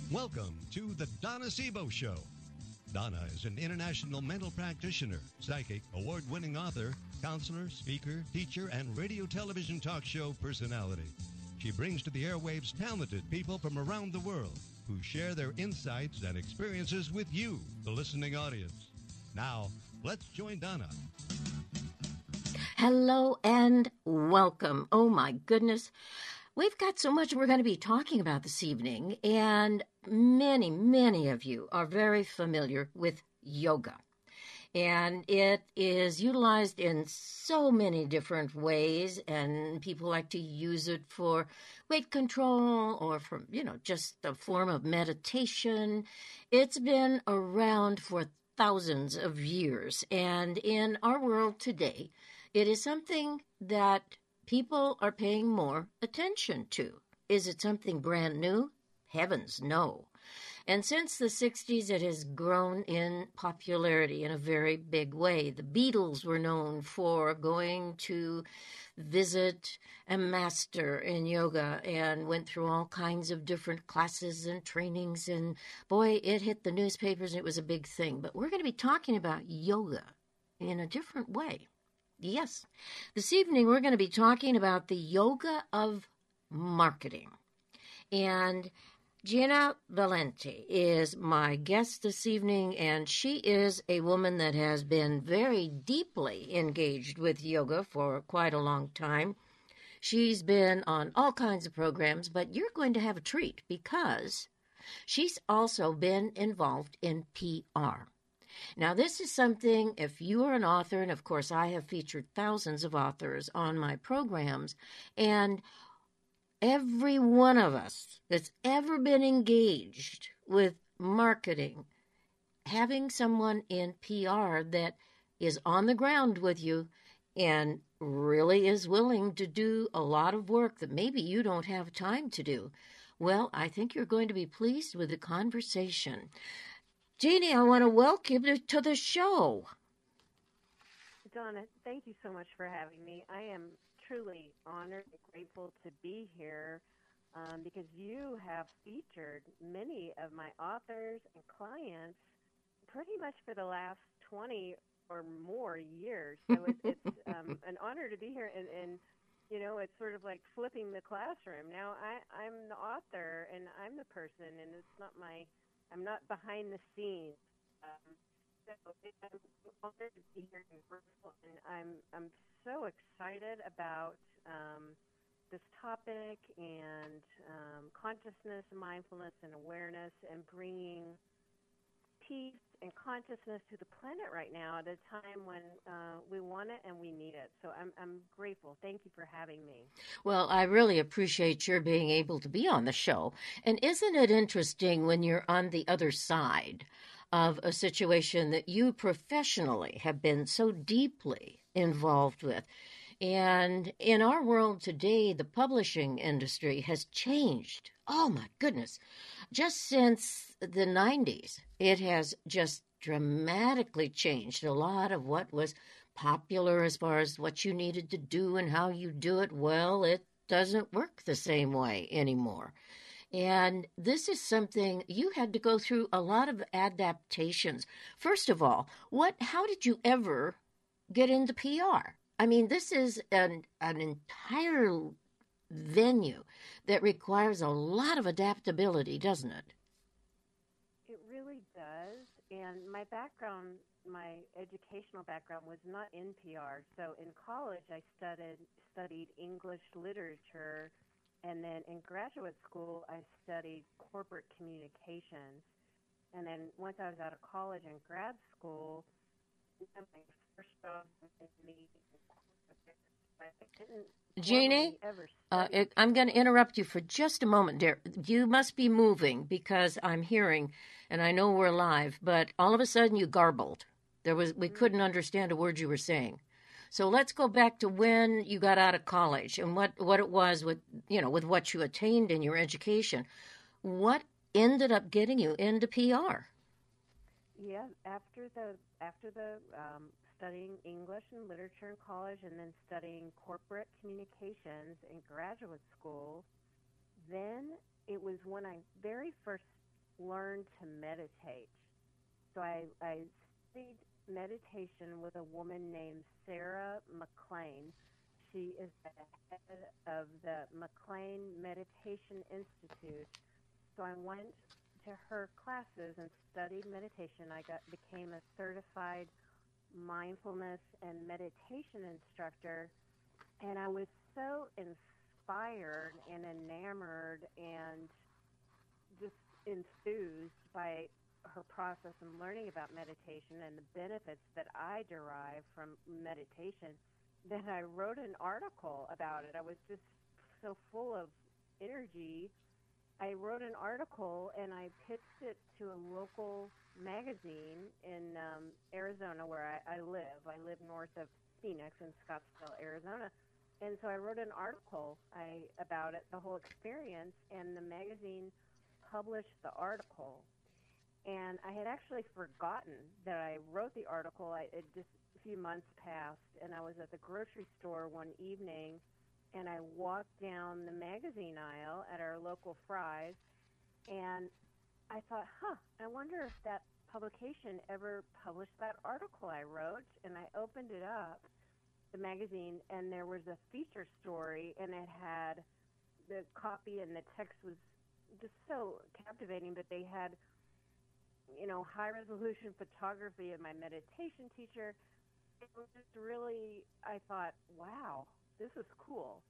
Welcome to the Donna Sebo Show. Donna is an international mental practitioner, psychic, award-winning author, counselor, speaker, teacher, and radio television talk show personality. She brings to the airwaves talented people from around the world who share their insights and experiences with you, the listening audience. Now, let's join Donna. Hello and welcome. Oh my goodness. We've got so much we're going to be talking about this evening, and many of you are very familiar with yoga. And it is utilized in so many different ways, and people like to use it for weight control or for, just a form of meditation. It's been around for thousands of years, and in our world today, it is something that people are paying more attention to. Is it something brand new? Heavens, no. And since the 60s, it has grown in popularity in a very big way. The Beatles were known for going to visit a master in yoga and went through all kinds of different classes and trainings. And boy, it hit the newspapers and it was a big thing. But we're going to be talking about yoga in a different way. Yes. This evening, we're going to be talking about the yoga of marketing. And Gina Valenti is my guest this evening, and she is a woman that has been very deeply engaged with yoga for quite a long time. She's been on all kinds of programs, but you're going to have a treat because she's also been involved in PR. Now, this is something, if you are an author, and of course I have featured thousands of authors on my programs, and every one of us that's ever been engaged with marketing, having someone in PR that is on the ground with you and really is willing to do a lot of work that maybe you don't have time to do, well, I think you're going to be pleased with the conversation. Jeannie, I want to welcome you to the show. Donna, thank you so much for having me. I am truly honored and grateful to be here because you have featured many of my authors and clients pretty much for the last 20 or more years. So it's an honor to be here, and it's sort of like flipping the classroom. Now I'm the author, and I'm the person, and I'm not behind the scenes. So I'm honored to be here in Bristol, and I'm so excited about this topic and consciousness, mindfulness, and awareness, and bringing peace and consciousness to the planet right now at a time when we want it and we need it. So I'm grateful. Thank you for having me. Well, I really appreciate your being able to be on the show. And isn't it interesting when you're on the other side of a situation that you professionally have been so deeply involved with? And in our world today, the publishing industry has changed. Oh, my goodness. Just since the 90s, it has just dramatically changed a lot of what was popular as far as what you needed to do and how you do it. Well, it doesn't work the same way anymore. And this is something you had to go through a lot of adaptations. First of all, how did you ever get into PR? I mean, this is an entire venue that requires a lot of adaptability, doesn't it? It really does. And my educational background was not in PR. So in college, I studied English literature, and then in graduate school, I studied corporate communications. And then once I was out of college and grad school, my first job was in the Jeannie, I'm going to interrupt you for just a moment, dear. You must be moving because I'm hearing, and I know we're live, but all of a sudden you garbled. We couldn't understand a word you were saying. So let's go back to when you got out of college and what it was with what you attained in your education. What ended up getting you into PR? Yeah, after the studying English and literature in college and then studying corporate communications in graduate school, then it was when I very first learn to meditate. So I studied meditation with a woman named Sarah McLean. She is the head of the McLean Meditation Institute. So I went to her classes and studied meditation. I became a certified mindfulness and meditation instructor, and I was so inspired and enamored and just enthused by her process and learning about meditation and the benefits that I derive from meditation that I wrote an article about it. I was just so full of energy. I wrote an article and I pitched it to a local magazine in Arizona where I live. I live north of Phoenix in Scottsdale, Arizona. And so I wrote an article about it, the whole experience, and the magazine published the article. And I had actually forgotten that I wrote the article. It just a few months passed, and I was at the grocery store one evening, and I walked down the magazine aisle at our local Fry's, and I thought, I wonder if that publication ever published that article I wrote. And I opened it up, the magazine, and there was a feature story, and it had the copy, and the text was just so captivating, but they had high-resolution photography of my meditation teacher. It was just really, I thought, wow, this is cool.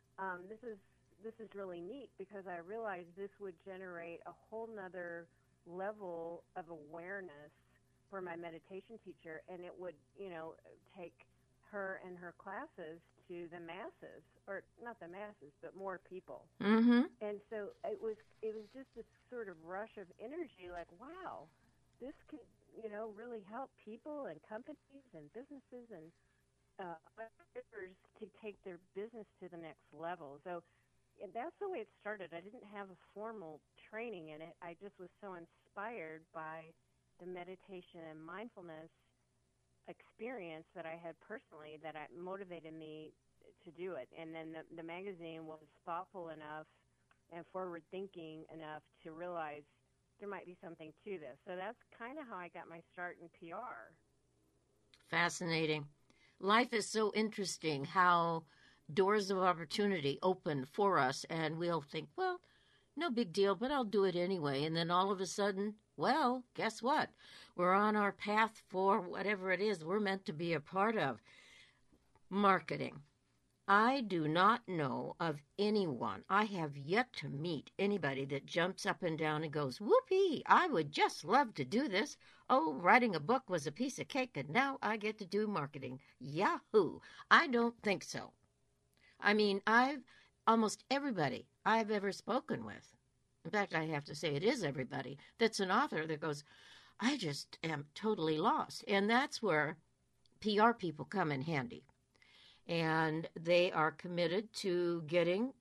This is really neat, because I realized this would generate a whole nother level of awareness for my meditation teacher, and it would, take her and her classes to the masses, or not the masses, but more people. Mm-hmm. And so it was just this sort of rush of energy, like, wow, this could, really help people and companies and businesses and others to take their business to the next level. So that's the way it started. I didn't have a formal training in it. I just was so inspired by the meditation and mindfulness experience that I had personally that motivated me to do it. And then the magazine was thoughtful enough and forward-thinking enough to realize there might be something to this. So that's kind of how I got my start in PR. Fascinating. Life is so interesting how doors of opportunity open for us, and we'll think, well, no big deal, but I'll do it anyway. And then all of a sudden, well, guess what? We're on our path for whatever it is we're meant to be a part of. Marketing. I do not know of anyone, I have yet to meet anybody that jumps up and down and goes, whoopee, I would just love to do this. Oh, writing a book was a piece of cake, and now I get to do marketing. Yahoo! I don't think so. I mean, almost everybody I've ever spoken with, in fact, I have to say it is everybody, that's an author that goes, I just am totally lost. And that's where PR people come in handy. And they are committed to getting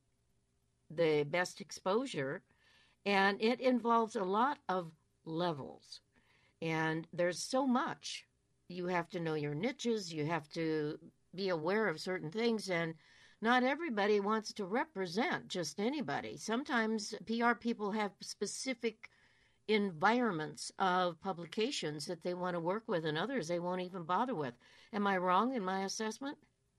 the best exposure, and it involves a lot of levels. And there's so much. You have to know your niches, you have to be aware of certain things, and not everybody wants to represent just anybody. Sometimes PR people have specific environments of publications that they want to work with, and others they won't even bother with. Am I wrong in my assessment?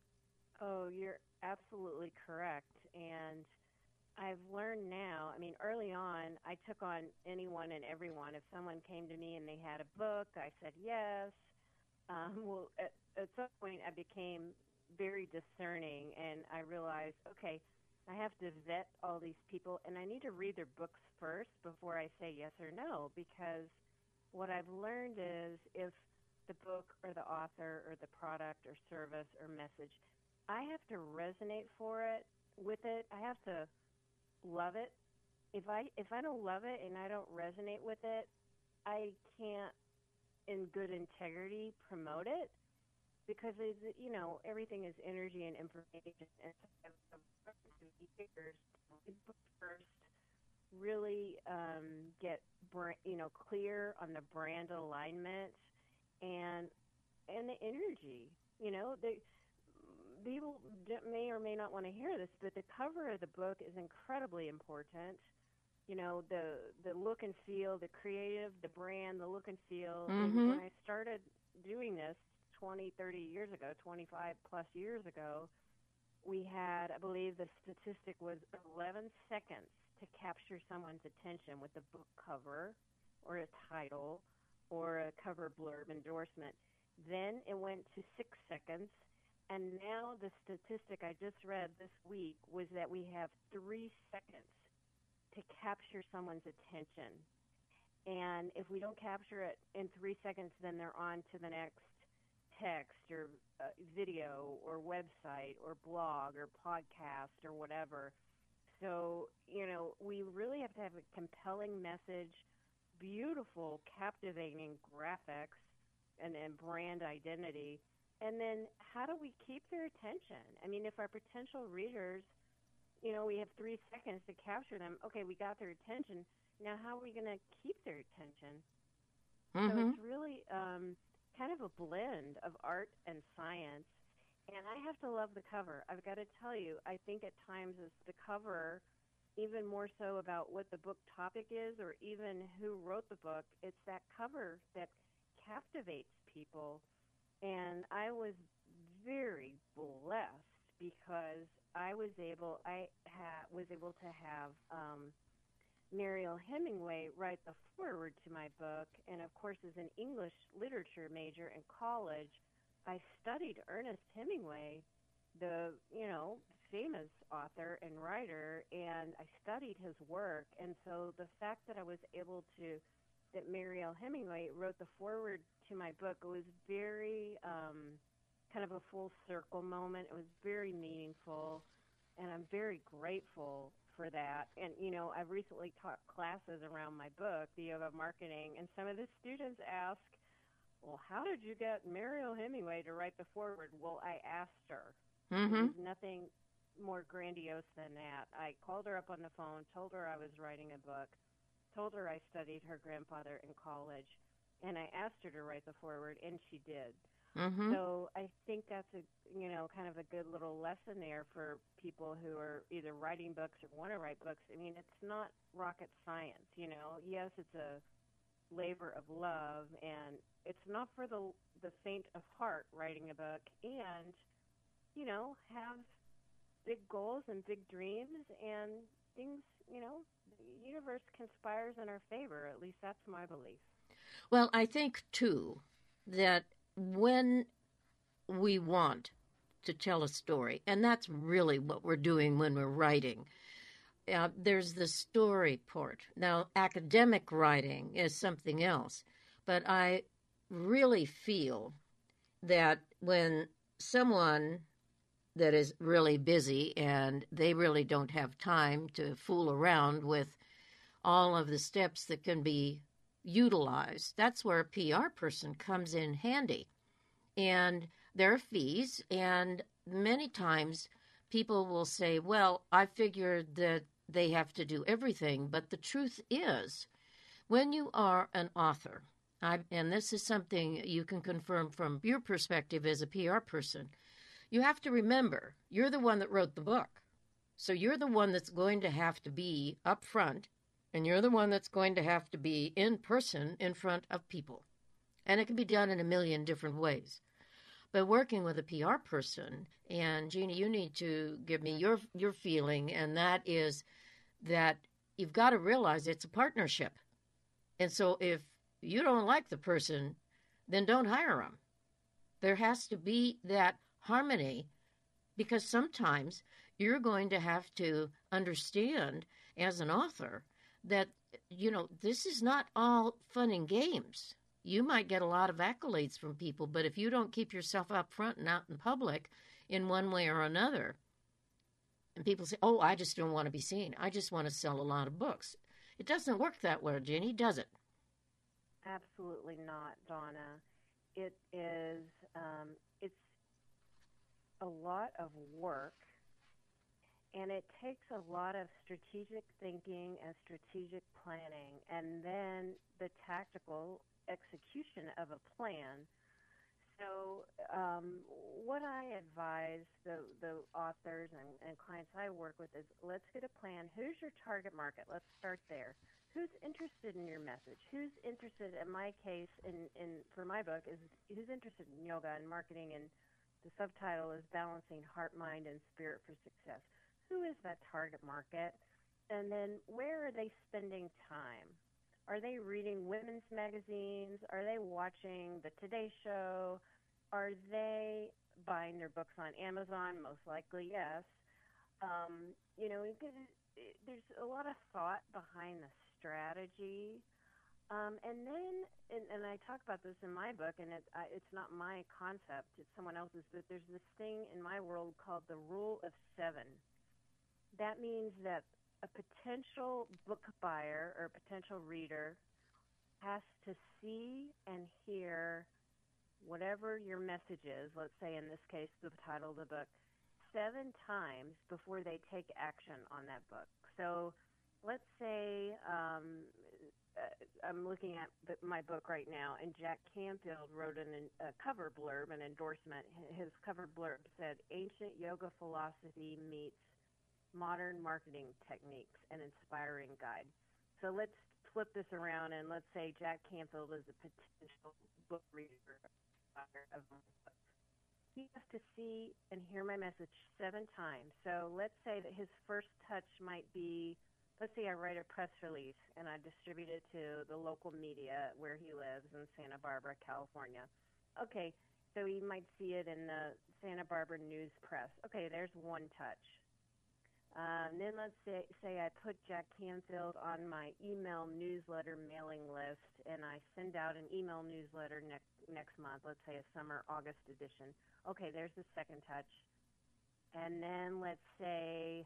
Oh, you're absolutely correct. And I've learned now, I mean, early on, I took on anyone and everyone. If someone came to me and they had a book, I said yes. Well, at some point, I became very discerning, and I realized, okay, I have to vet all these people, and I need to read their books first before I say yes or no, because what I've learned is if the book or the author or the product or service or message, I have to resonate with it. I have to love it. If I don't love it and I don't resonate with it, I can't, in good integrity, promote it, because everything is energy and information. And so first, really get clear on the brand alignment and the energy. People may or may not want to hear this, but the cover of the book is incredibly important. the look and feel, the creative, the brand, the look and feel. And Mm-hmm. when I started doing this 20, 30 years ago, 25 plus years ago, we had, I believe the statistic was 11 seconds to capture someone's attention with a book cover or a title or a cover blurb endorsement. Then it went to 6 seconds. And now the statistic I just read this week was that we have 3 seconds to capture someone's attention. And if we don't capture it in 3 seconds, then they're on to the next text or video or website or blog or podcast or whatever. So, we really have to have a compelling message, beautiful, captivating graphics, and brand identity. And then how do we keep their attention? I mean, if our potential readers, we have 3 seconds to capture them. Okay, we got their attention. Now, how are we going to keep their attention? So Mm-hmm. it's really kind of a blend of art and science. And I have to love the cover. I've got to tell you, I think at times it's the cover, even more so about what the book topic is or even who wrote the book. It's that cover that captivates people. And I was very blessed because I was able to have Mariel Hemingway write the foreword to my book. And of course, as an English literature major in college, I studied Ernest Hemingway, the famous author and writer, and I studied his work. And so the fact that that Mariel Hemingway wrote the foreword to my book, it was very kind of a full circle moment. It was very meaningful, and I'm very grateful for that. And, I've recently taught classes around my book, The Yoga of Marketing, and some of the students ask, well, how did you get Mariel Hemingway to write the foreword? Well, I asked her. Mm-hmm. There was nothing more grandiose than that. I called her up on the phone, told her I was writing a book, told her I studied her grandfather in college, and I asked her to write the foreword, and she did. Mm-hmm. So I think that's kind of a good little lesson there for people who are either writing books or want to write books. I mean, it's not rocket science, Yes, it's a labor of love, and it's not for the faint of heart writing a book. And, have big goals and big dreams, and things, the universe conspires in our favor. At least that's my belief. Well, I think, too, that when we want to tell a story, and that's really what we're doing when we're writing, there's the story part. Now, academic writing is something else, but I really feel that when someone that is really busy and they really don't have time to fool around with all of the steps that can be utilized, that's where a PR person comes in handy. And there are fees, and many times people will say, well, I figured that they have to do everything. But the truth is, when you are an author, and this is something you can confirm from your perspective as a PR person, you have to remember, you're the one that wrote the book. So you're the one that's going to have to be up front, and you're the one that's going to have to be in person in front of people. And it can be done in a million different ways. But working with a PR person, and Jeannie, you need to give me your feeling, and that is that you've got to realize it's a partnership. And so if you don't like the person, then don't hire them. There has to be that harmony, because sometimes you're going to have to understand as an author that, this is not all fun and games. You might get a lot of accolades from people, but if you don't keep yourself up front and out in public in one way or another, and people say, oh, I just don't want to be seen. I just want to sell a lot of books. It doesn't work that way, Jenny, does it? Absolutely not, Donna. It is, it's a lot of work, and it takes a lot of strategic thinking and strategic planning, and then the tactical execution of a plan. So, what I advise the authors and clients I work with is let's get a plan. Who's your target market? Let's start there. Who's interested in your message? Who's interested, in my case, for my book, is who's interested in yoga and marketing, and the subtitle is Balancing Heart, Mind, and Spirit for Success. Who is that target market? And then where are they spending time? Are they reading women's magazines? Are they watching the Today Show? Are they buying their books on Amazon? Most likely, yes. There's a lot of thought behind the strategy. And then, and I talk about this in my book, and it's not my concept, it's someone else's, but there's this thing in my world called the Rule of 7. That means that a potential book buyer or a potential reader has to see and hear whatever your message is, let's say in this case the title of the book, 7 times before they take action on that book. So let's say I'm looking at my book right now, and Jack Canfield wrote a cover blurb, an endorsement. His cover blurb said, "Ancient Yoga Philosophy Meets Modern Marketing Techniques, an Inspiring Guide." So let's flip this around, and let's say Jack Canfield is a potential book reader of my book. He has to see and hear my message 7 times. So let's say that his first touch might be, let's say I write a press release and I distribute it to the local media where he lives in Santa Barbara, California. Okay, so he might see it in the Santa Barbara News Press. Okay, there's one touch. Then let's say I put Jack Canfield on my email newsletter mailing list, and I send out an email newsletter next month, let's say a summer August edition. Okay, there's the second touch. And then let's say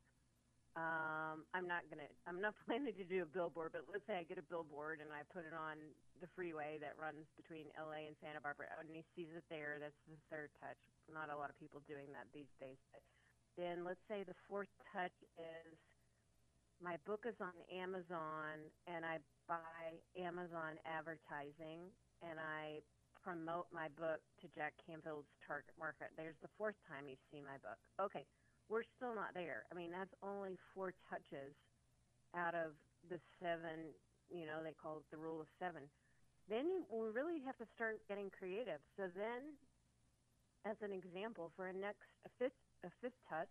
I'm not planning to do a billboard, but let's say I get a billboard and I put it on the freeway that runs between LA and Santa Barbara, and he sees it there. That's the third touch. Not a lot of people doing that these days. But then let's say the fourth touch is my book is on Amazon, and I buy Amazon advertising, and I promote my book to Jack Canfield's target market. There's the fourth time you see my book. Okay, we're still not there. I mean, that's only 4 touches out of the 7, they call it the Rule of 7. Then we really have to start getting creative. So then, as an example, for a fifth touch,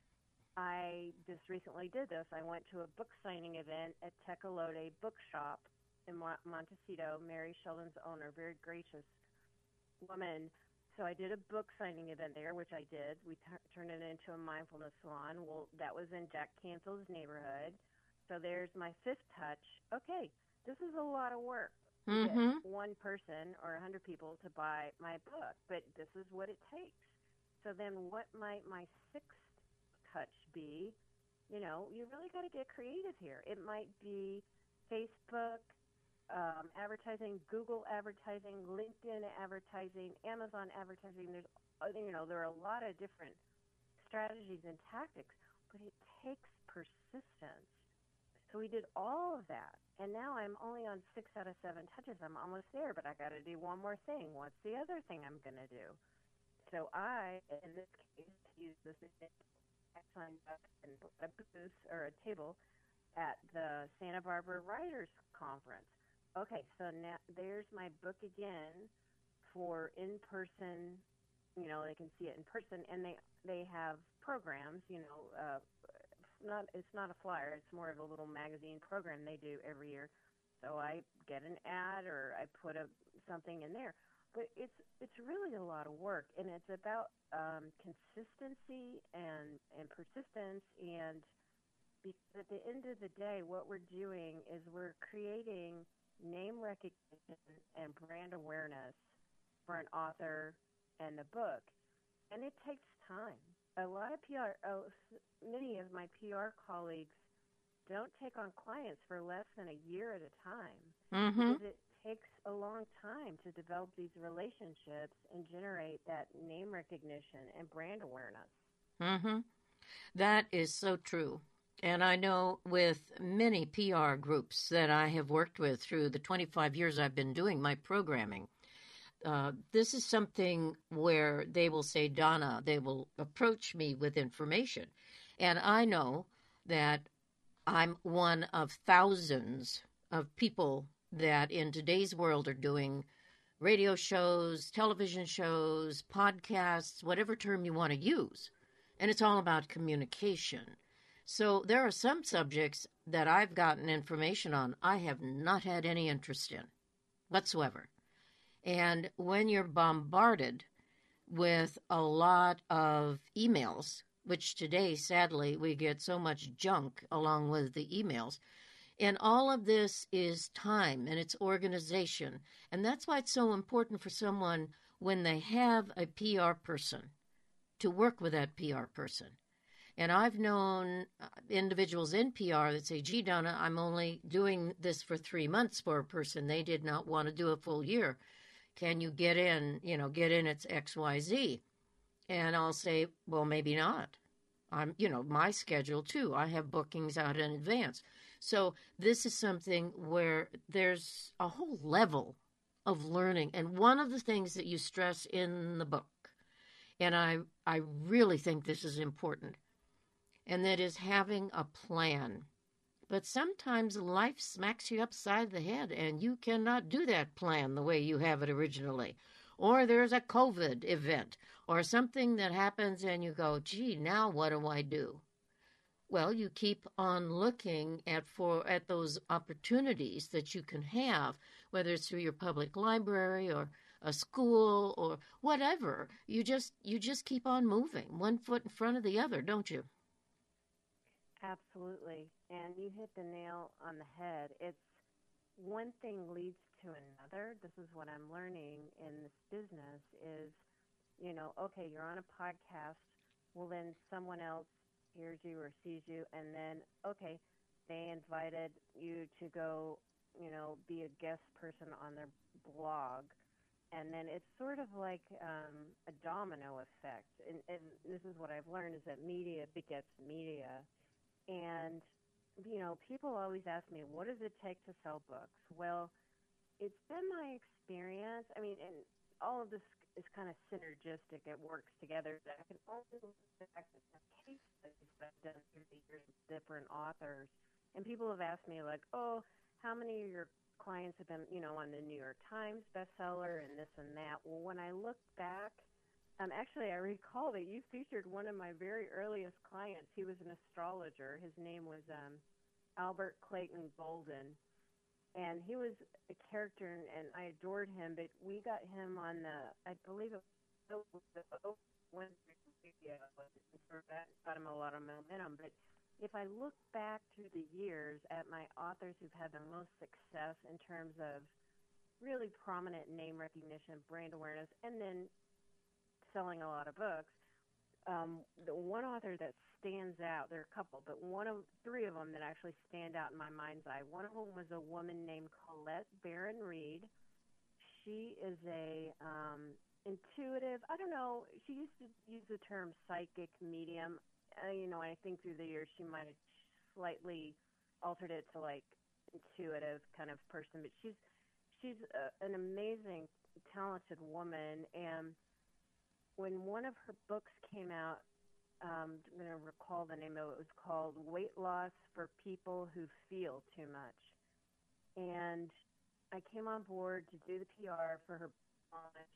I just recently did this. I went to a book signing event at Tecolote Bookshop in Montecito. Mary Sheldon's owner, very gracious woman. So I did a book signing event there, which I did. We turned it into a mindfulness salon. Well, that was in Jack Canfield's neighborhood. So there's my 5th touch. Okay, this is a lot of work to get one person or 100 people to buy my book, but this is what it takes. So then what might my 6th touch be? You really got to get creative here. It might be Facebook advertising, Google advertising, LinkedIn advertising, Amazon advertising. There are a lot of different strategies and tactics, but it takes persistence. So we did all of that, and now I'm only on 6 out of 7 touches. I'm almost there, but I got to do one more thing. What's the other thing I'm going to do? So I, in this case, use this sign up and put a booth or a table at the Santa Barbara Writers Conference. Okay, so now there's my book again for in-person. They can see it in person, and they have programs. It's not a flyer. It's more of a little magazine program they do every year. So I get an ad or I put something in there. But it's really a lot of work, and it's about consistency and persistence. And because at the end of the day, what we're doing is we're creating name recognition and brand awareness for an author and a book, and it takes time. A lot of many of my PR colleagues don't take on clients for less than a year at a time because it takes a long time to develop these relationships and generate that name recognition and brand awareness. That is so true. And I know with many PR groups that I have worked with through the 25 years I've been doing my programming, This is something where they will say, Donna, they will approach me with information. And I know that I'm one of thousands of people that in today's world are doing radio shows, television shows, podcasts, whatever term you want to use. And it's all about communication. So there are some subjects that I've gotten information on I have not had any interest in whatsoever. And when you're bombarded with a lot of emails, which today, sadly, we get so much junk along with the emails, and all of this is time and it's organization. And that's why it's so important for someone when they have a PR person to work with that PR person. And I've known individuals in PR that say, gee, Donna, I'm only doing this for 3 months for a person. They did not want to do a full year. Can you get in, it's XYZ? And I'll say, well, maybe not. My schedule too. I have bookings out in advance. So this is something where there's a whole level of learning. And one of the things that you stress in the book, and I really think this is important, and that is having a plan. But sometimes life smacks you upside the head, and you cannot do that plan the way you have it originally. Or there's a COVID event, or something that happens, and you go, gee, now what do I do? Well, you keep on looking at those opportunities that you can have, whether it's through your public library or a school or whatever. You just keep on moving, one foot in front of the other, don't you? Absolutely. And you hit the nail on the head. It's one thing leads to another. This is what I'm learning in this business is, okay, you're on a podcast. Well, then someone else hears you or sees you, and then, okay, they invited you to go, be a guest person on their blog. And then it's sort of like a domino effect. And this is what I've learned is that media begets media. And, people always ask me, what does it take to sell books? Well, it's been my experience. I mean, and all of this is kind of synergistic. It works together. I can only look back at the case studies that I've done through the years with different authors. And people have asked me, like, oh, how many of your clients have been, on the New York Times bestseller and this and that? Well, when I look back, actually, I recall that you featured one of my very earliest clients. He was an astrologer. His name was Albert Clayton Golden. And he was a character, and I adored him. But we got him on I believe it was the Oprah radio, and that got him a lot of momentum. But if I look back through the years at my authors who've had the most success in terms of really prominent name recognition, brand awareness, and then selling a lot of books, the one author that stands out, there are a couple, but three of them that actually stand out in my mind's eye. One of them was a woman named Colette Baron Reed. She is a intuitive, I don't know, she used to use the term psychic medium. I think through the years she might have slightly altered it to like intuitive kind of person, but she's an amazing, talented woman. And when one of her books came out, I'm going to recall the name of it. It was called Weight Loss for People Who Feel Too Much. And I came on board to do the PR for her launch.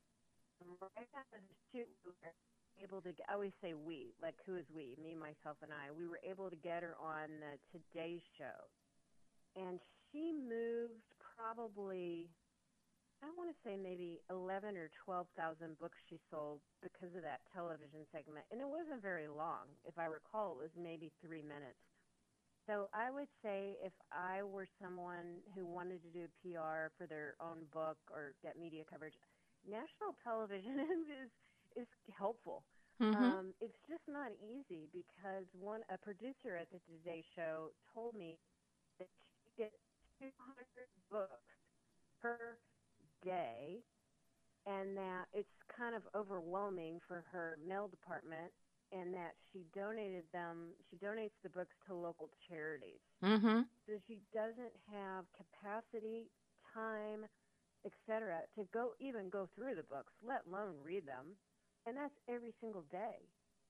Right after the shoot, we were able to, I always say we, like who is we? Me, myself, and I. We were able to get her on the Today Show. And she moved probably, I want to say maybe 11 or 12,000 books she sold because of that television segment. And it wasn't very long. If I recall, it was maybe 3 minutes. So I would say if I were someone who wanted to do PR for their own book or get media coverage, national television is helpful. Mm-hmm. It's just not easy because a producer at the Today Show told me that she gets 200 books per day, and that it's kind of overwhelming for her mail department, and that she donates the books to local charities. Mm-hmm. So she doesn't have capacity, time, etc., to even go through the books, let alone read them. And that's every single day.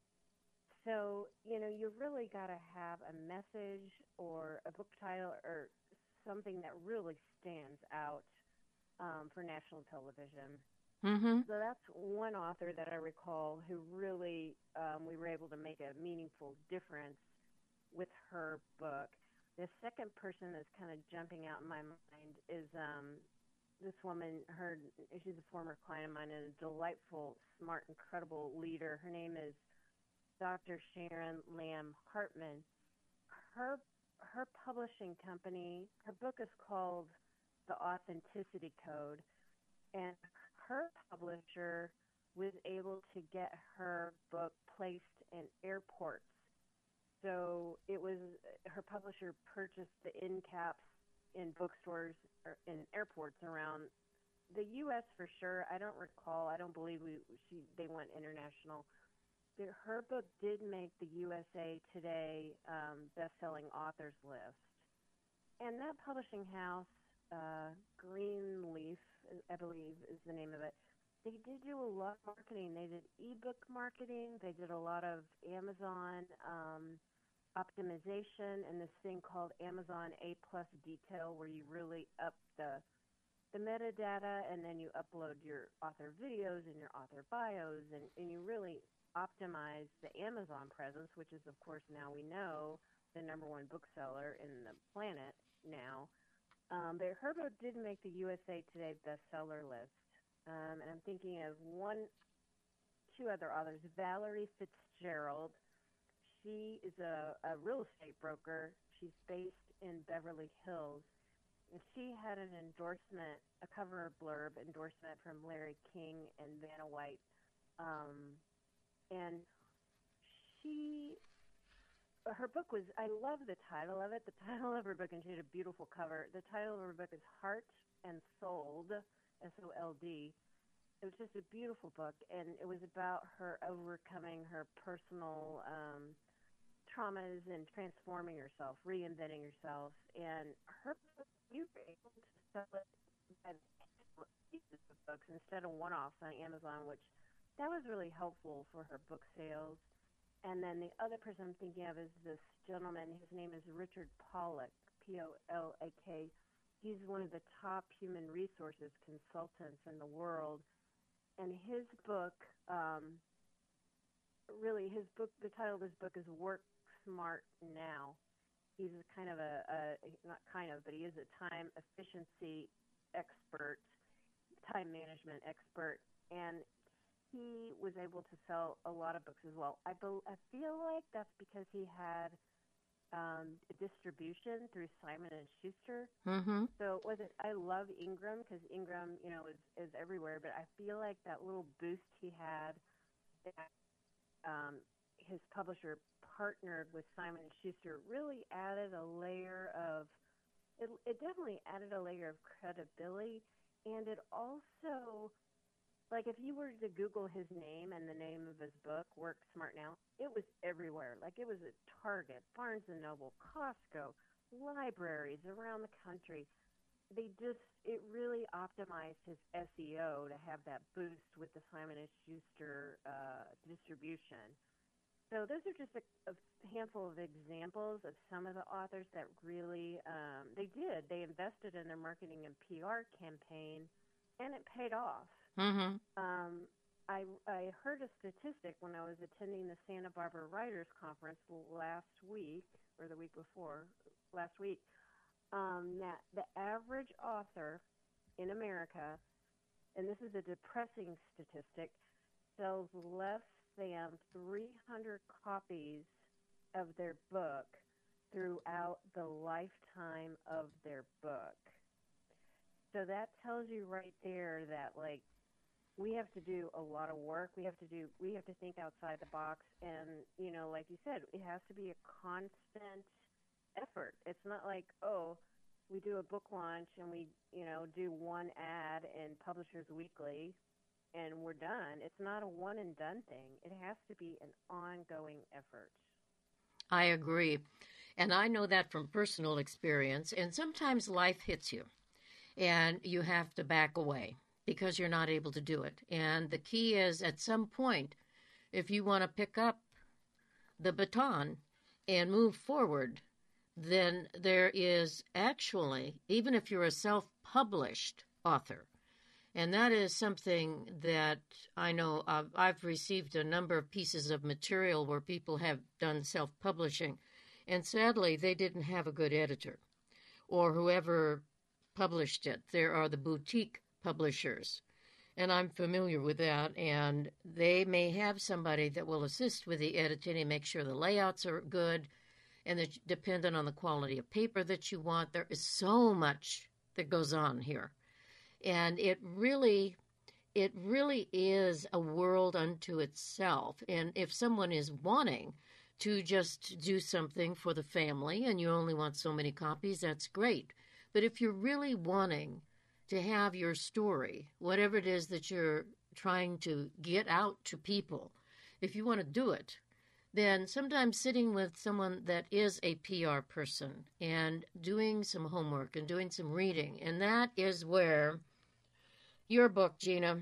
So, you really got to have a message or a book title or something that really stands out for national television. Mm-hmm. So that's one author that I recall who really we were able to make a meaningful difference with her book. The second person that's kind of jumping out in my mind is this woman. She's a former client of mine and a delightful, smart, incredible leader. Her name is Dr. Sharon Lamb Hartman. Her publishing company, her book is called The Authenticity Code, and her publisher was able to get her book placed in airports. So her publisher purchased the end caps in bookstores or in airports around the U.S. for sure. I don't recall. I don't believe they went international. Her book did make the USA Today best-selling authors list. And that publishing house, Greenleaf, I believe is the name of it, they did do a lot of marketing. They did ebook marketing. They did a lot of Amazon optimization and this thing called Amazon A+ Detail, where you really up the metadata and then you upload your author videos and your author bios and you really optimize the Amazon presence, which is, of course, now we know the #1 bookseller in the planet now. But her book did make the USA Today bestseller list. And I'm thinking of two other authors. Valerie Fitzgerald. She is a real estate broker. She's based in Beverly Hills. And she had an endorsement, a cover blurb endorsement from Larry King and Vanna White. And her book was, I love the title of it. The title of her book, and she had a beautiful cover. The title of her book is Heart and Sold, S-O-L-D. It was just a beautiful book, and it was about her overcoming her personal traumas and transforming herself, reinventing herself. And her book, you were able to sell it by the pieces of books instead of one-offs on Amazon, which that was really helpful for her book sales. And then the other person I'm thinking of is this gentleman. His name is Richard Pollack, P-O-L-A-K. He's one of the top human resources consultants in the world. And his book, the title of his book is Work Smart Now. He's but he is a time efficiency expert, time management expert, and he was able to sell a lot of books as well. I feel like that's because he had distribution through Simon & Schuster. Mm-hmm. So I love Ingram because Ingram, is everywhere, but I feel like that little boost he had, that his publisher partnered with Simon & Schuster really added a layer of, it definitely added a layer of credibility, and it also, like if you were to Google his name and the name of his book, Work Smart Now, it was everywhere. Like it was at Target, Barnes & Noble, Costco, libraries around the country. It really optimized his SEO to have that boost with the Simon & Schuster distribution. So those are just a handful of examples of some of the authors that really, they invested in their marketing and PR campaign, and it paid off. Mm-hmm. I heard a statistic when I was attending the Santa Barbara Writers Conference last week, or the week before, last week, that the average author in America, and this is a depressing statistic, sells less than 300 copies of their book throughout the lifetime of their book. So that tells you right there that, like, we have to do a lot of work. We have to think outside the box. And, like you said, it has to be a constant effort. It's not like, we do a book launch and we, do one ad in Publishers Weekly and we're done. It's not a one and done thing. It has to be an ongoing effort. I agree. And I know that from personal experience. And sometimes life hits you. and you have to back away because you're not able to do it. And the key is at some point, if you want to pick up the baton and move forward, then there is actually, even if you're a self-published author, and that is something that I know I've received a number of pieces of material where people have done self-publishing, and sadly, they didn't have a good editor or whoever published it. There are the boutique publishers, and I'm familiar with that, and they may have somebody that will assist with the editing and make sure the layouts are good, and that dependent on the quality of paper that you want. There is so much that goes on here. And it really is a world unto itself. And if someone is wanting to just do something for the family and you only want so many copies, that's great. But if you're really wanting to have your story, whatever it is that you're trying to get out to people, if you want to do it, then sometimes sitting with someone that is a PR person and doing some homework and doing some reading, and that is where your book, Gina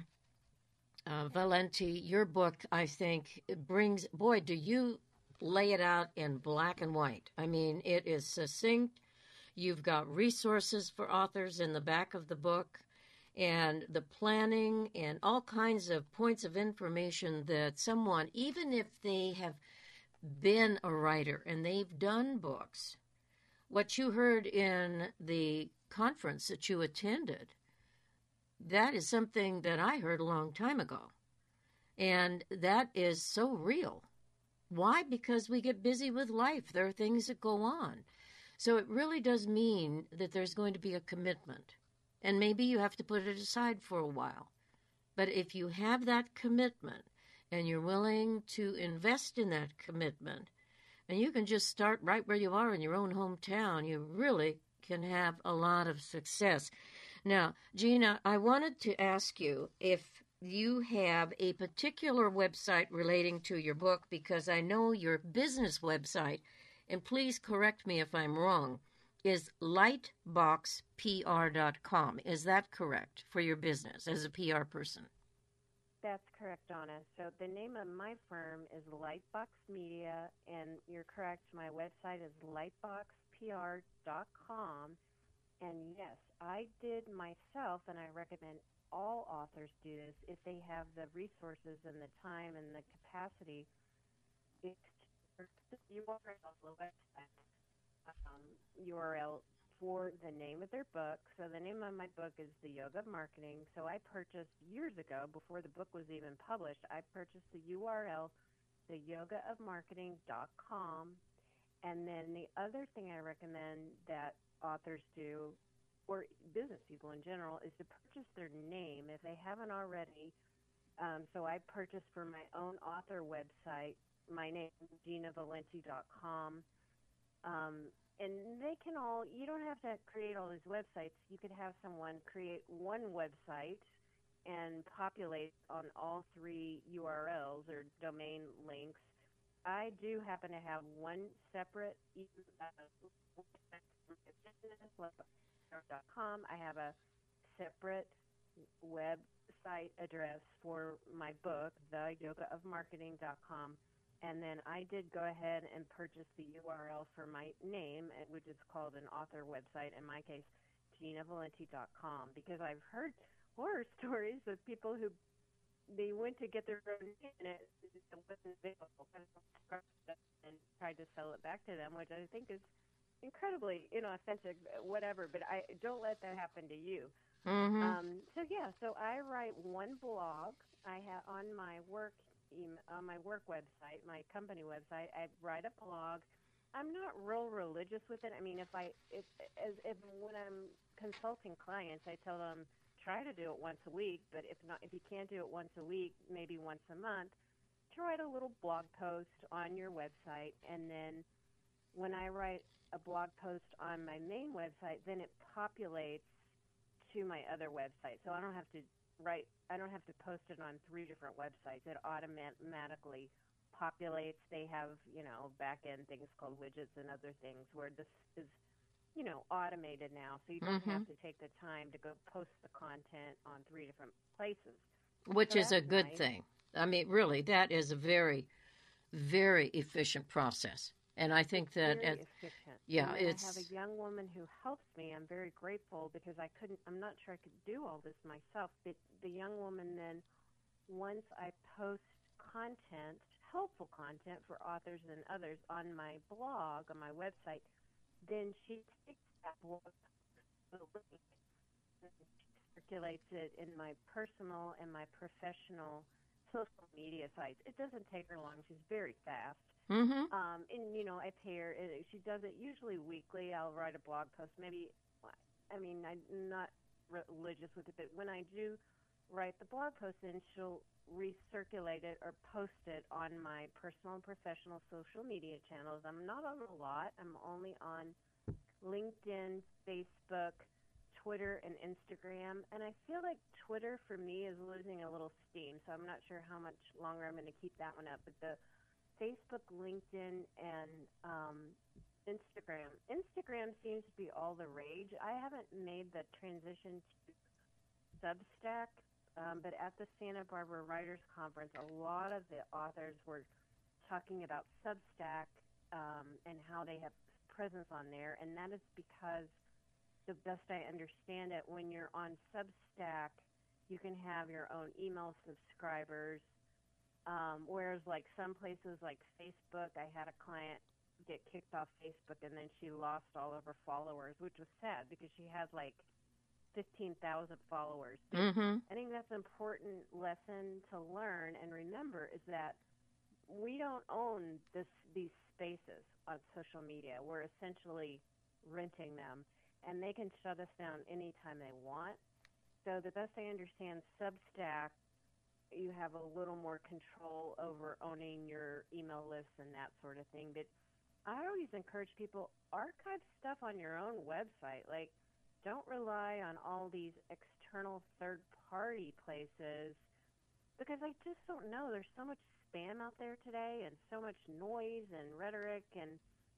Valenti, your book, I think, brings, boy, do you lay it out in black and white. I mean, it is succinct. You've got resources for authors in the back of the book and the planning and all kinds of points of information that someone, even if they have been a writer and they've done books, what you heard in the conference that you attended, that is something that I heard a long time ago. And that is so real. Why? Because we get busy with life. There are things that go on. So it really does mean that there's going to be a commitment. And maybe you have to put it aside for a while. But if you have that commitment and you're willing to invest in that commitment, and you can just start right where you are in your own hometown, you really can have a lot of success. Now, Gina, I wanted to ask you if you have a particular website relating to your book, because I know your business website, and please correct me if I'm wrong, is lightboxpr.com. Is that correct for your business as a PR person? That's correct, Donna. So the name of my firm is Lightbox Media, and you're correct. My website is lightboxpr.com. And yes, I did myself, and I recommend all authors do this if they have the resources and the time and the capacity. It's the URL, the website, URL for the name of their book. So the name of my book is The Yoga of Marketing. So I purchased years ago, before the book was even published, I purchased the URL, theyogaofmarketing.com. And then the other thing I recommend that authors do, or business people in general, is to purchase their name if they haven't already. So I purchased for my own author website my name, GinaValenti.com. And they can all, you don't have to create all these websites. You could have someone create one website and populate on all three URLs or domain links. I do happen to have one separate website.com. I have a separate website address for my book, theyogaofmarketing.com. And then I did go ahead and purchase the URL for my name, which is called an author website, in my case, GinaValenti.com, because I've heard horror stories of people who they went to get their own name and it wasn't available and tried to sell it back to them, which I think is incredibly inauthentic, whatever, but I don't let that happen to you. Mm-hmm. So I write one blog. I have on my work website, my company website, I write a blog. I'm not real religious with it. I mean, if when I'm consulting clients, I tell them try to do it once a week, but if you can't do it once a week, maybe once a month, to write a little blog post on your website. And then when I write a blog post on my main website, then it populates to my other website. So I don't have to post it on three different websites. It automatically populates. They have, back-end things called widgets and other things where this is automated now, so you don't have to take the time to go post the content on 3 different places. Which So is a that's good nice. thing. I mean, really, that is a very, very efficient process. And I think that, Very efficient. yeah, And then it's, I have a young woman who helps me. I'm very grateful because I'm not sure I could do all this myself. But the young woman then, once I post content, helpful content for authors and others on my blog, on my website, then she takes that blog, the link, and she circulates it in my personal and my professional social media sites. It doesn't take her long. She's very fast. mm-hmm, And I pay her. She does it usually weekly. I'll write a blog post. Maybe, I'm not religious with it, but when I do write the blog post, then she'll recirculate it or post it on my personal and professional social media channels. I'm not on a lot. I'm only on LinkedIn, Facebook, Twitter, and Instagram. And I feel like Twitter for me is losing a little steam, so I'm not sure how much longer I'm going to keep that one up. But the Facebook, LinkedIn, and Instagram. Instagram seems to be all the rage. I haven't made the transition to Substack, but at the Santa Barbara Writers Conference, a lot of the authors were talking about Substack and how they have presence on there, and that is because, the best I understand it, when you're on Substack, you can have your own email subscribers, whereas like some places like Facebook, I had a client get kicked off Facebook and then she lost all of her followers, which was sad because she has like 15,000 followers. mm-hmm, I think that's an important lesson to learn and remember is that we don't own these spaces on social media. We're essentially renting them, and they can shut us down anytime they want. So the best I understand, Substack, you have a little more control over owning your email lists and that sort of thing. But I always encourage people, archive stuff on your own website. Like, don't rely on all these external third-party places because I just don't know. There's so much spam out there today and so much noise and rhetoric. And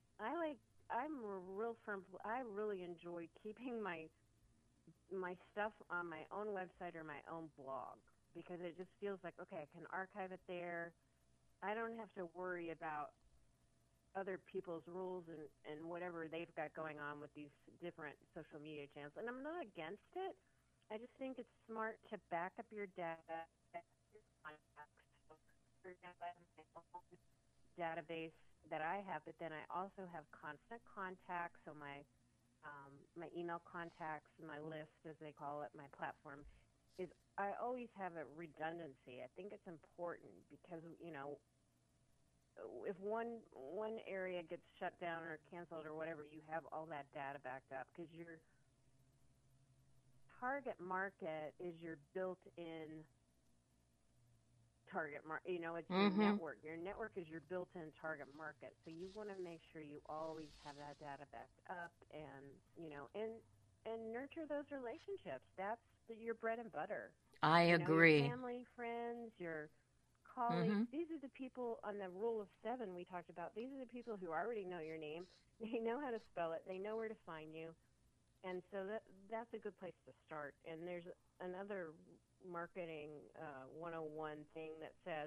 I'm a real firm. I really enjoy keeping my stuff on my own website or my own blog because it just feels like, okay, I can archive it there. I don't have to worry about other people's rules and whatever they've got going on with these different social media channels. And I'm not against it. I just think it's smart to back up your data, your contacts. So, for example, I have my own database that I have, but then I also have constant contacts. So my email contacts, my list, as they call it, my platform, is I always have a redundancy. I think it's important because, if one area gets shut down or canceled or whatever, you have all that data backed up because your target market is your built-in target market. It's your network. Your network is your built-in target market. So you want to make sure you always have that data backed up and nurture those relationships. That's your bread and butter. I agree. Your family, friends, your colleagues. These are the people on the rule of 7 we talked about. These are the people who already know your name. They know how to spell it. They know where to find you. And so that's a good place to start. And there's another marketing 101 thing that says,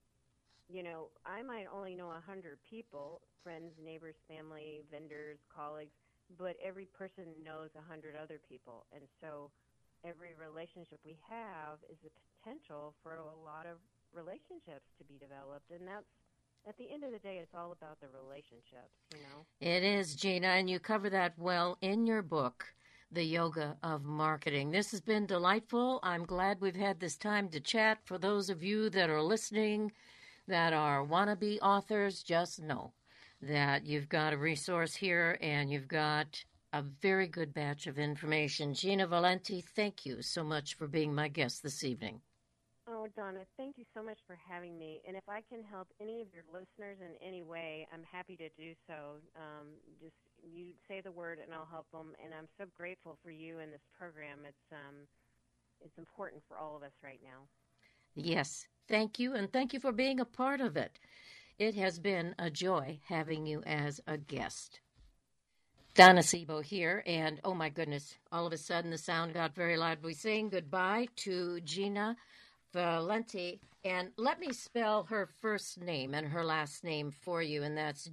I might only know 100 people, friends, neighbors, family, vendors, colleagues, but every person knows 100 other people. And so every relationship we have is a potential for a lot of relationships to be developed. And that's, at the end of the day, it's all about the relationships, It is, Gina, and you cover that well in your book, The Yoga of Marketing. This has been delightful. I'm glad we've had this time to chat. For those of you that are listening that are wannabe authors, just know that you've got a resource here and you've got a very good batch of information. Gina Valenti, thank you so much for being my guest this evening. Oh, Donna, thank you so much for having me. And if I can help any of your listeners in any way, I'm happy to do so. Just you say the word and I'll help them. And I'm so grateful for you and this program. It's important for all of us right now. Yes, thank you. And thank you for being a part of it. It has been a joy having you as a guest. Donna Sebo here, and oh my goodness, all of a sudden the sound got very loud. We're saying goodbye to Gina Valenti, and let me spell her first name and her last name for you, and that's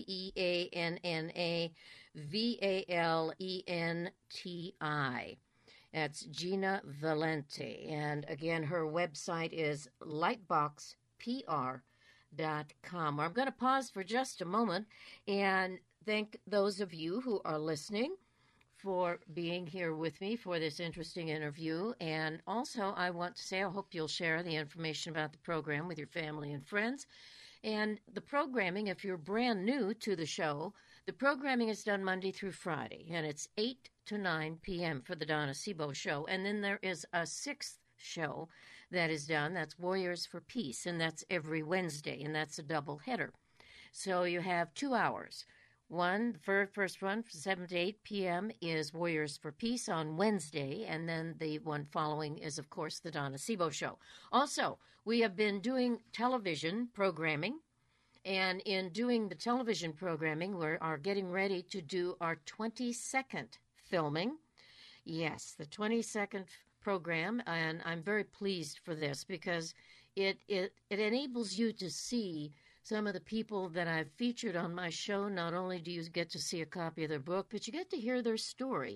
JeannaValenti. That's Gina Valenti, and again, her website is lightboxpr.com. I'm going to pause for just a moment and thank those of you who are listening for being here with me for this interesting interview. And also, I want to say I hope you'll share the information about the program with your family and friends. And the programming, if you're brand new to the show, the programming is done Monday through Friday, and it's 8 to 9 p.m. for the Donna Sebo Show. And then there is a sixth show that is done. That's Warriors for Peace, and that's every Wednesday, and that's a double header. So you have 2 hours. The first one, from 7 to 8 p.m., is Warriors for Peace on Wednesday, and then the one following is, of course, the Donna Sebo Show. Also, we have been doing television programming, and in doing the television programming, we are getting ready to do our 22nd filming. Yes, the 22nd program, and I'm very pleased for this because it enables you to see some of the people that I've featured on my show. Not only do you get to see a copy of their book, but you get to hear their story,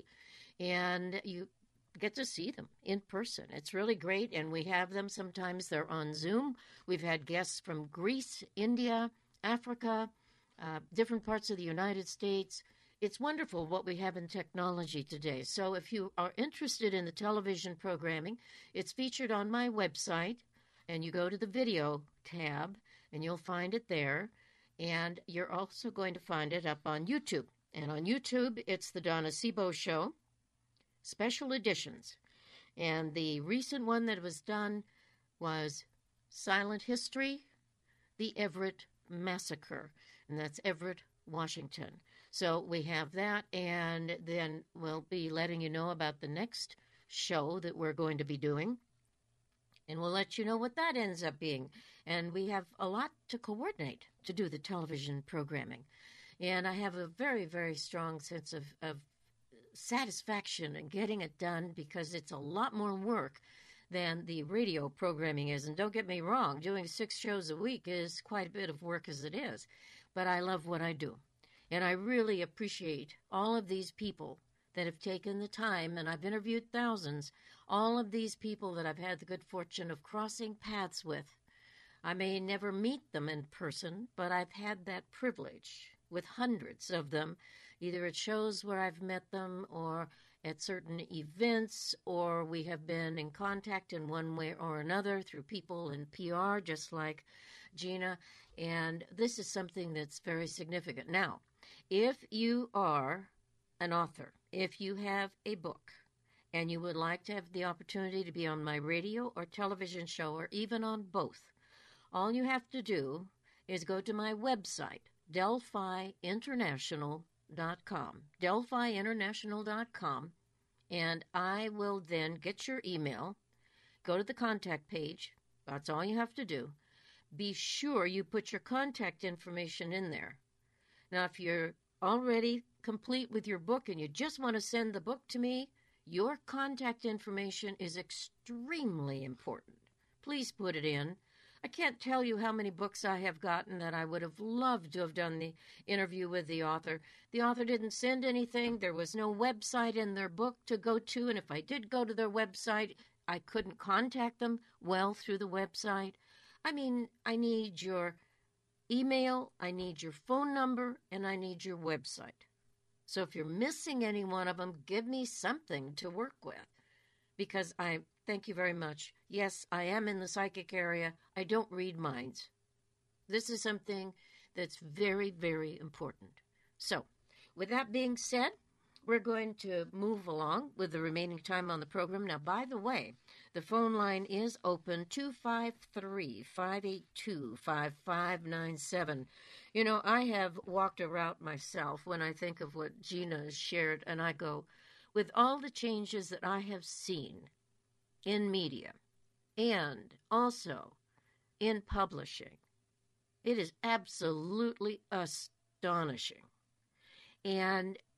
and you get to see them in person. It's really great, and we have them. Sometimes they're on Zoom. We've had guests from Greece, India, Africa, different parts of the United States. It's wonderful what we have in technology today. So if you are interested in the television programming, it's featured on my website, and you go to the video tab, and you'll find it there. And you're also going to find it up on YouTube. And on YouTube, it's the Donna Sebo Show, special editions. And the recent one that was done was Silent History, the Everett Massacre. And that's Everett, Washington. So we have that, and then we'll be letting you know about the next show that we're going to be doing. And we'll let you know what that ends up being. And we have a lot to coordinate to do the television programming. And I have a very, very strong sense of satisfaction in getting it done because it's a lot more work than the radio programming is. And don't get me wrong, doing 6 shows a week is quite a bit of work as it is. But I love what I do. And I really appreciate all of these people that have taken the time, and I've interviewed thousands, all of these people that I've had the good fortune of crossing paths with. I may never meet them in person, but I've had that privilege with hundreds of them, either at shows where I've met them or at certain events, or we have been in contact in one way or another through people in PR, just like Gina, and this is something that's very significant. Now, if you are an author, if you have a book, and you would like to have the opportunity to be on my radio or television show, or even on both, all you have to do is go to my website, DelphiInternational.com, DelphiInternational.com, and I will then get your email, go to the contact page. That's all you have to do. Be sure you put your contact information in there. Now, if you're already complete with your book and you just want to send the book to me, your contact information is extremely important. Please put it in. I can't tell you how many books I have gotten that I would have loved to have done the interview with the author. The author didn't send anything. There was no website in their book to go to, and if I did go to their website, I couldn't contact them well through the website. I mean, I need your email, I need your phone number, and I need your website. So if you're missing any one of them, give me something to work with, because I thank you very much. Yes, I am in the psychic area. I don't read minds. This is something that's very, very important. So with that being said, we're going to move along with the remaining time on the program. Now, by the way, the phone line is open, 253-582-5597. You know, I have walked a route myself when I think of what Gina has shared, and I go, with all the changes that I have seen in media and also in publishing, it is absolutely astonishing. And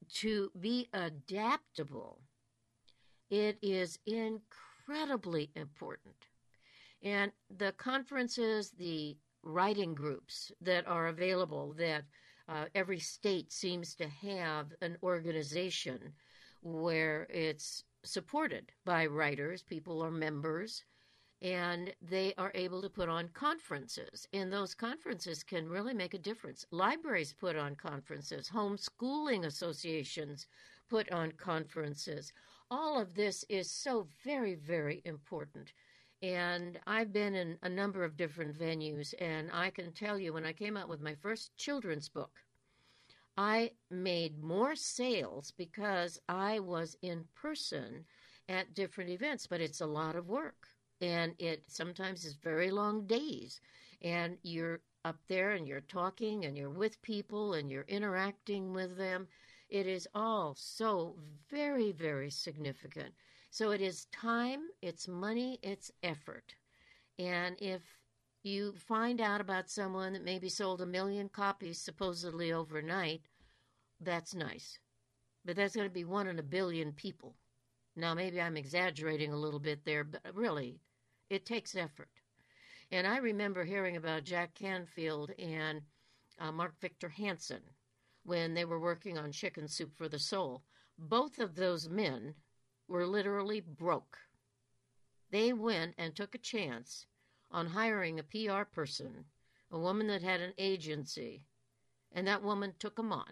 to be adaptable, it is incredibly important. And the conferences, the writing groups that are available, that every state seems to have an organization where it's supported by writers, people are members, and they are able to put on conferences. And those conferences can really make a difference. Libraries put on conferences, homeschooling associations put on conferences. All of this is so very, very important. And I've been in a number of different venues, and I can tell you when I came out with my first children's book, I made more sales because I was in person at different events, but it's a lot of work. And it sometimes is very long days. And you're up there and you're talking and you're with people and you're interacting with them. It is all so very, very significant. So it is time, it's money, it's effort. And if you find out about someone that maybe sold 1 million copies supposedly overnight, that's nice. But that's going to be 1 in a billion people. Now, maybe I'm exaggerating a little bit there, but really, it takes effort. And I remember hearing about Jack Canfield and Mark Victor Hansen when they were working on Chicken Soup for the Soul. Both of those men were literally broke. They went and took a chance on hiring a PR person, a woman that had an agency, and that woman took them on.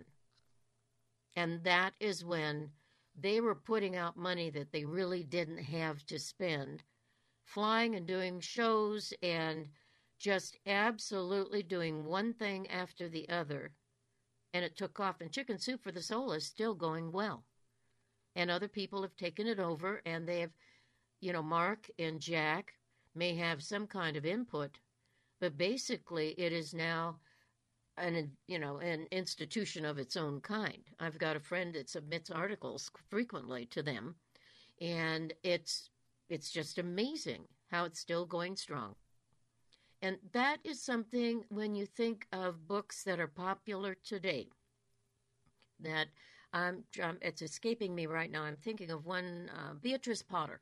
And that is when they were putting out money that they really didn't have to spend, flying and doing shows and just absolutely doing one thing after the other. And it took off. And Chicken Soup for the Soul is still going well. And other people have taken it over, and they have, Mark and Jack may have some kind of input, but basically it is now an institution of its own kind. I've got a friend that submits articles frequently to them, and it's just amazing how it's still going strong. And that is something when you think of books that are popular today, that it's escaping me right now. I'm thinking of one, Beatrice Potter.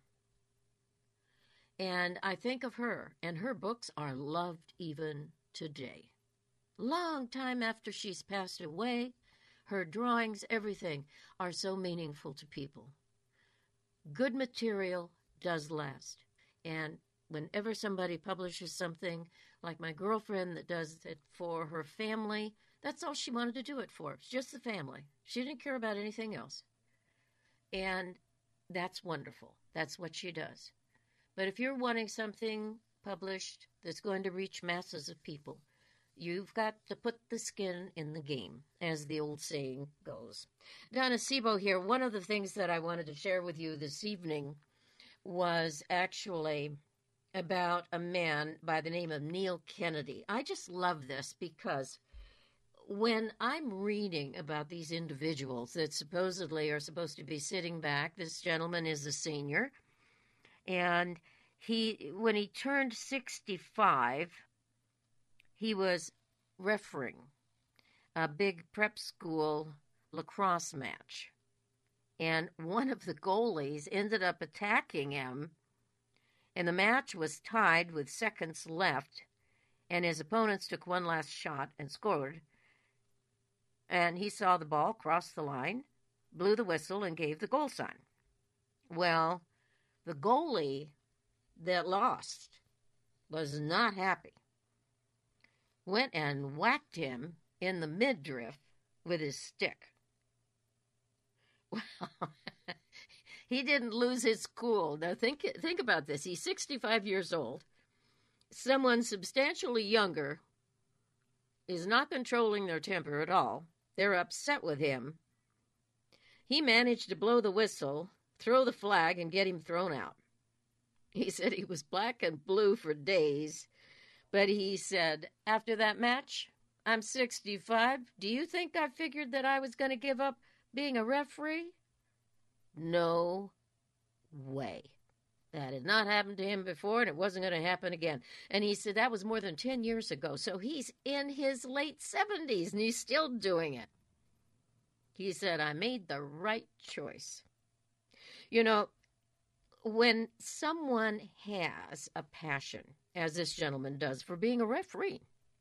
And I think of her, and her books are loved even today. Long time after she's passed away, her drawings, everything, are so meaningful to people. Good material does last. And whenever somebody publishes something, like my girlfriend that does it for her family, that's all she wanted to do it for. It's just the family. She didn't care about anything else. And that's wonderful. That's what she does. But if you're wanting something published that's going to reach masses of people, you've got to put the skin in the game, as the old saying goes. Donna Sebo here. One of the things that I wanted to share with you this evening was actually about a man by the name of Neil Kennedy. I just love this because when I'm reading about these individuals that supposedly are supposed to be sitting back, this gentleman is a senior, and when he turned 65, he was refereeing a big prep school lacrosse match. And one of the goalies ended up attacking him, and the match was tied with seconds left, and his opponents took one last shot and scored. And he saw the ball cross the line, blew the whistle, and gave the goal sign. Well, the goalie that lost was not happy. Went and whacked him in the midriff with his stick. Well, he didn't lose his cool. Now think about this. He's 65 years old. Someone substantially younger is not controlling their temper at all. They're upset with him. He managed to blow the whistle, throw the flag, and get him thrown out. He said he was black and blue for days, but he said, after that match, I'm 65. Do you think I figured that I was going to give up being a referee? No way. That had not happened to him before, and it wasn't going to happen again. And he said that was more than 10 years ago. So he's in his late 70s, and he's still doing it. He said, I made the right choice. You know, when someone has a passion, as this gentleman does, for being a referee,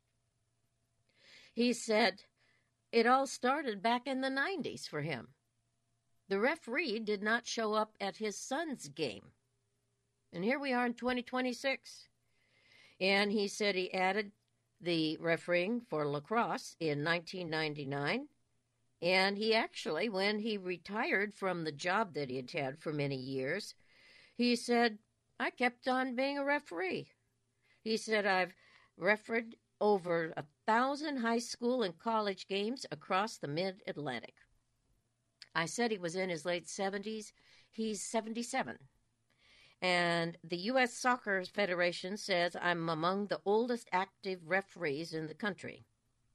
he said it all started back in the 90s for him. The referee did not show up at his son's game. And here we are in 2026. And he said he added the refereeing for lacrosse in 1999. And he actually, when he retired from the job that he had had for many years, he said, I kept on being a referee. He said, I've refereed over 1,000 high school and college games across the mid-Atlantic. I said he was in his late 70s. He's 77. And the U.S. Soccer Federation says I'm among the oldest active referees in the country.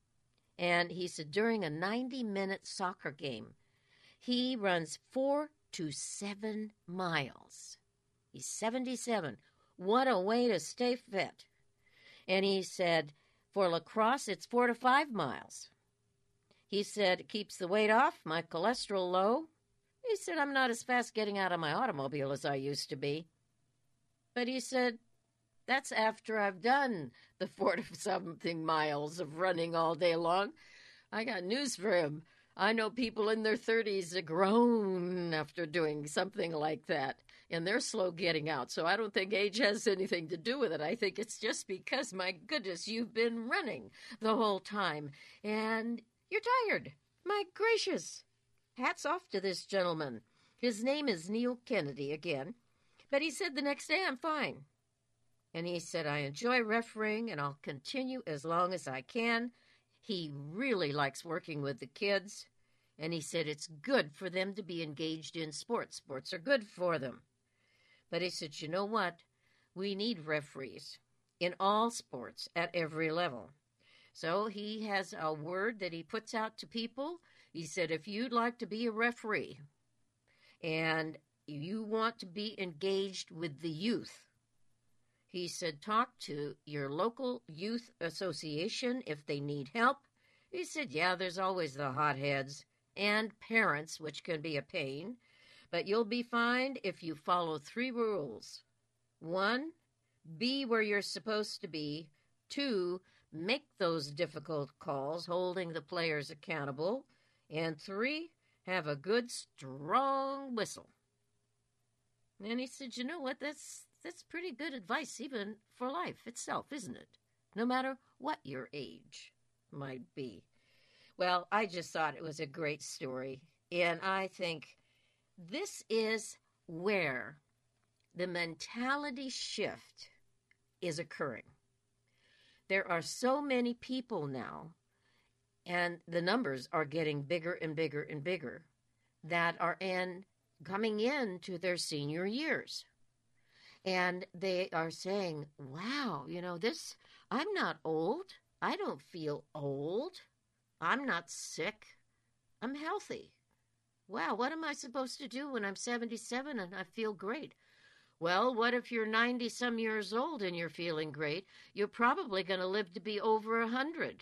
And he said during a 90-minute soccer game, he runs 4 to 7 miles. He's 77. What a way to stay fit. And he said for lacrosse, it's 4 to 5 miles. He said it keeps the weight off, my cholesterol low. He said I'm not as fast getting out of my automobile as I used to be. But he said, that's after I've done the 4 to something miles of running all day long. I got news for him. I know people in their 30s that groan after doing something like that, and they're slow getting out. So I don't think age has anything to do with it. I think it's just because, my goodness, you've been running the whole time, and you're tired. My gracious. Hats off to this gentleman. His name is Neil Kennedy again. But he said the next day, I'm fine. And he said, I enjoy refereeing, and I'll continue as long as I can. He really likes working with the kids. And he said it's good for them to be engaged in sports. Sports are good for them. But he said, you know what? We need referees in all sports at every level. So he has a word that he puts out to people. He said, if you'd like to be a referee and you want to be engaged with the youth, he said, talk to your local youth association if they need help. He said, yeah, there's always the hotheads and parents, which can be a pain, but you'll be fine if you follow 3 rules. 1, be where you're supposed to be. 2, make those difficult calls, holding the players accountable. And 3, have a good, strong whistle. And he said, you know what, that's pretty good advice even for life itself, isn't it? No matter what your age might be. Well, I just thought it was a great story. And I think this is where the mentality shift is occurring. There are so many people now, and the numbers are getting bigger and bigger and bigger, that are coming into their senior years. And they are saying, wow, I'm not old. I don't feel old. I'm not sick. I'm healthy. Wow, what am I supposed to do when I'm 77 and I feel great? Well, what if you're 90-some years old and you're feeling great? You're probably going to live to be over 100.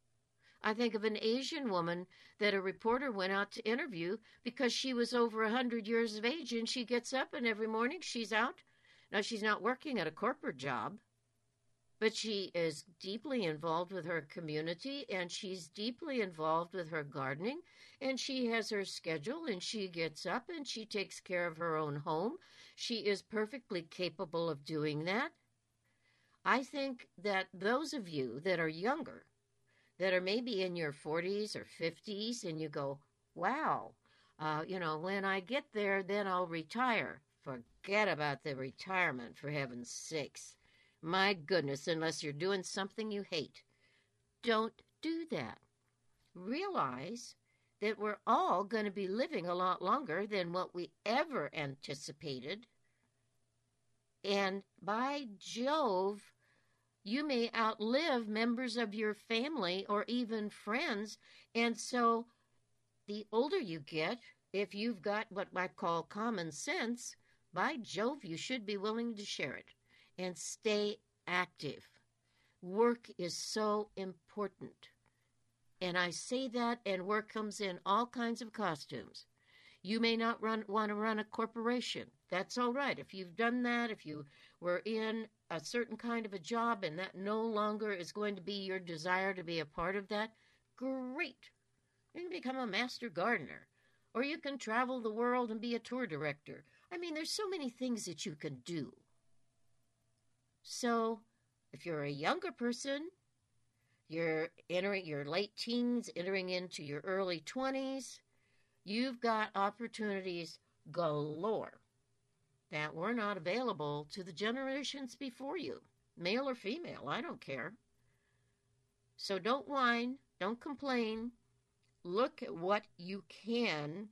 I think of an Asian woman that a reporter went out to interview because she was over 100 years of age, and she gets up and every morning she's out. Now, she's not working at a corporate job, but she is deeply involved with her community, and she's deeply involved with her gardening, and she has her schedule, and she gets up and she takes care of her own home. She is perfectly capable of doing that. I think that those of you that are younger, that are maybe in your 40s or 50s, and you go, wow, when I get there, then I'll retire. Forget about the retirement, for heaven's sakes. My goodness, unless you're doing something you hate. Don't do that. Realize that we're all going to be living a lot longer than what we ever anticipated. And by Jove, you may outlive members of your family or even friends. And so the older you get, if you've got what I call common sense, by Jove, you should be willing to share it and stay active. Work is so important. And I say that, and work comes in all kinds of costumes. You may not want to run a corporation. That's all right. If you've done that, if you were in a certain kind of a job and that no longer is going to be your desire to be a part of that, great. You can become a master gardener, or you can travel the world and be a tour director. I mean, there's so many things that you can do. So if you're a younger person, you're entering your late teens, entering into your early 20s, you've got opportunities galore that were not available to the generations before you, male or female, I don't care. So don't whine, don't complain. Look at what you can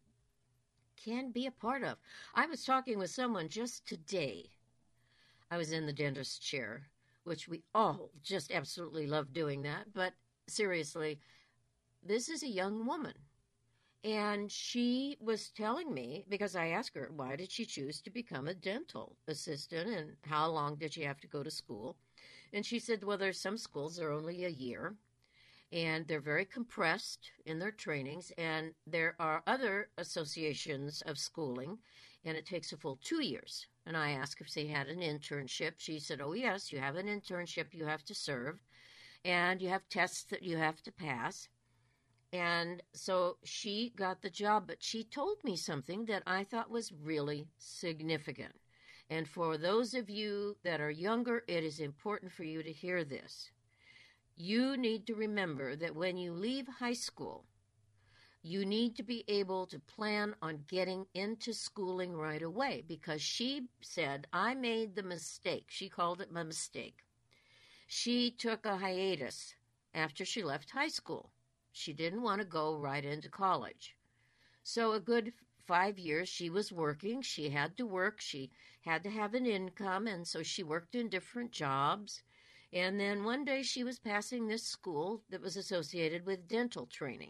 be a part of. I was talking with someone just today. I was in the dentist chair, which we all just absolutely love doing that. But seriously, this is a young woman. And she was telling me, because I asked her, why did she choose to become a dental assistant and how long did she have to go to school? And she said, well, there's some schools that are only a year, and they're very compressed in their trainings, and there are other associations of schooling, and it takes a full 2 years. And I asked if she had an internship. She said, oh, yes, you have an internship you have to serve, and you have tests that you have to pass. And so she got the job, but she told me something that I thought was really significant. And for those of you that are younger, it is important for you to hear this. You need to remember that when you leave high school, you need to be able to plan on getting into schooling right away, because she said, I made the mistake. She called it my mistake. She took a hiatus after she left high school. She didn't want to go right into college. So a good 5 years she was working. She had to work. She had to have an income, and so she worked in different jobs. And then one day she was passing this school that was associated with dental training.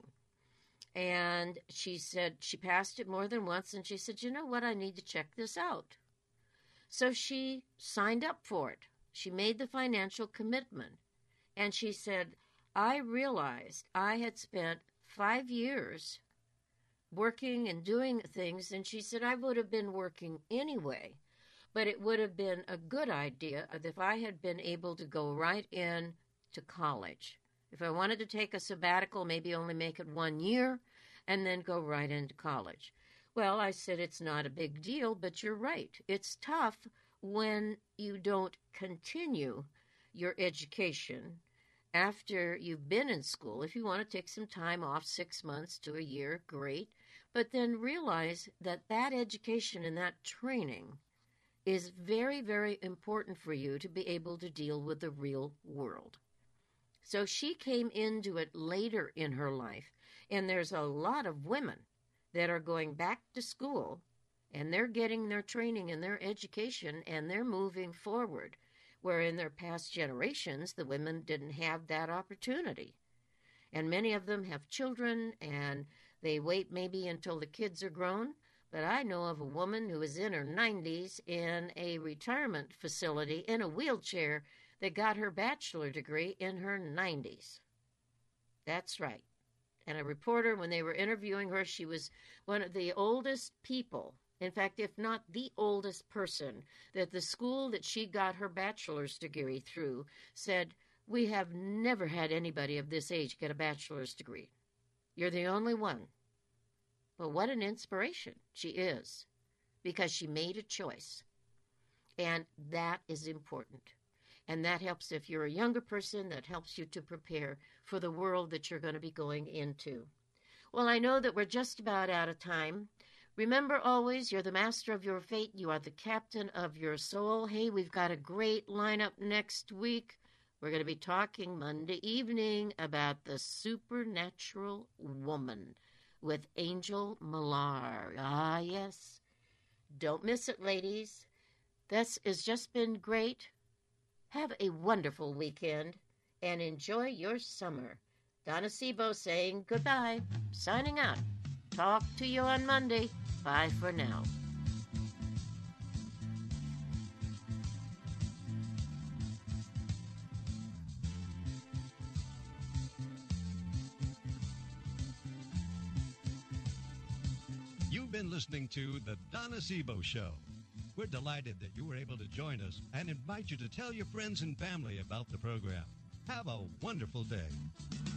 And she said she passed it more than once, and she said, you know what, I need to check this out. So she signed up for it. She made the financial commitment. And she said, I realized I had spent 5 years working and doing things, and she said I would have been working anyway, but it would have been a good idea if I had been able to go right in to college. If I wanted to take a sabbatical, maybe only make it 1 year, and then go right into college. Well, I said it's not a big deal, but you're right. It's tough when you don't continue your education after you've been in school. If you want to take some time off, 6 months to a year, great. But then realize that that education and that training is very, very important for you to be able to deal with the real world. So she came into it later in her life, and there's a lot of women that are going back to school, and they're getting their training and their education, and they're moving forward, where in their past generations, the women didn't have that opportunity. And many of them have children, and they wait maybe until the kids are grown. But I know of a woman who was in her 90s in a retirement facility in a wheelchair that got her bachelor degree in her 90s. That's right. And a reporter, when they were interviewing her, she was one of the oldest people. In fact, if not the oldest person, that the school that she got her bachelor's degree through said, we have never had anybody of this age get a bachelor's degree. You're the only one. But what an inspiration she is, because she made a choice. And that is important. And that helps if you're a younger person, that helps you to prepare for the world that you're going to be going into. Well, I know that we're just about out of time. Remember always, you're the master of your fate. You are the captain of your soul. Hey, we've got a great lineup next week. We're going to be talking Monday evening about the supernatural woman with Angel Millar. Ah, yes. Don't miss it, ladies. This has just been great. Have a wonderful weekend and enjoy your summer. Donna Sebo saying goodbye, signing out. Talk to you on Monday. Bye for now. been listening to The Donna Sebo Show. We're delighted that you were able to join us and invite you to tell your friends and family about the program. Have a wonderful day.